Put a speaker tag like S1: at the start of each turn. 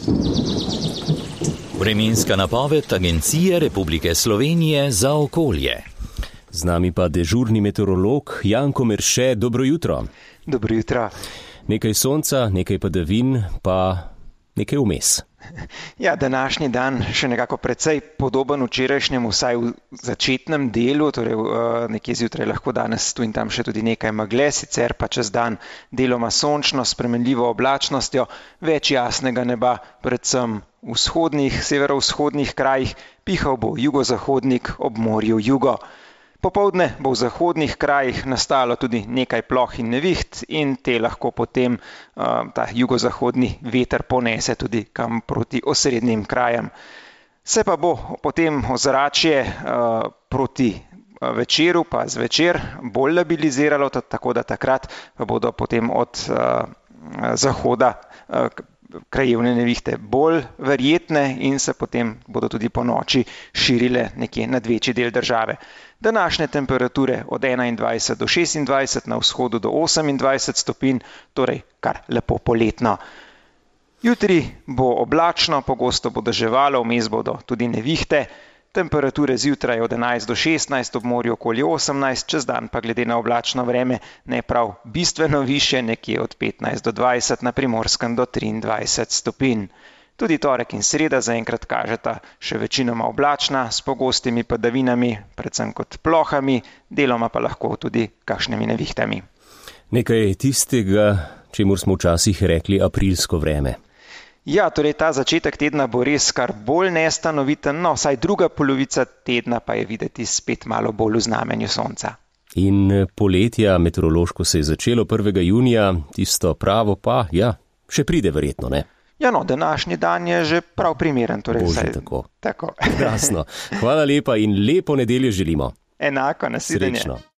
S1: Vremenska napoved Agencije Republike Slovenije za okolje.
S2: Z nami pa dežurni meteorolog Janko Merše. Dobro jutro.
S3: Dobro jutro.
S2: Nekaj sonca, nekaj padavin, pa nekaj vmes.
S3: Ja, današnji dan še nekako precej podoben včerajšnjemu, vsaj v začetnem delu, torej nekje zjutraj lahko danes tu in tam še tudi nekaj megle, sicer pa čez dan deloma sončno, s spremenljivo oblačnostjo, več jasnega neba, predvsem v vzhodnih, severovzhodnih krajih, pihal bo jugozahodnik, ob morju jugo. Popoldne bo v zahodnih krajih nastalo tudi nekaj ploh in neviht in te lahko potem ta jugozahodni veter ponese tudi kam proti osrednjim krajem. Se pa bo potem ozračje proti večeru pa zvečer bolj labiliziralo, tako da takrat pa bodo potem od zahoda krajevne nevihte bolj verjetne in se potem bodo tudi po noči širile nekje nad večji del države. Današnje temperature od 21 do 26, na vzhodu do 28 stopinj, torej kar lepo poletno. Jutri bo oblačno, pogosto bo deževalo, vmes bodo tudi nevihte. Temperature zjutraj od 11 do 16, ob morju okoli 18, čez dan pa glede na oblačno vreme ne prav bistveno više, nekje od 15 do 20, na Primorskem do 23 stopinj. Tudi torek in sreda zaenkrat kažeta še večinoma oblačna, s pogostimi padavinami, predvsem kot plohami, deloma pa lahko tudi kakšnimi nevihtami.
S2: Nekaj tistega, čemur smo včasih rekli aprilsko vreme.
S3: Ja, torej ta začetek tedna bo res kar bolj nestanoviten, no vsaj druga polovica tedna pa je videti spet malo bolj v znamenju sonca.
S2: In poletja meteorološko se je začelo 1. junija, tisto pravo pa, ja, še pride verjetno, ne?
S3: Ja, no, današnji dan je že prav primeren. Torej
S2: Bože, tako. Krasno. Hvala lepa in lepo nedeljo želimo.
S3: Enako, nasvidenje.
S2: Srečno.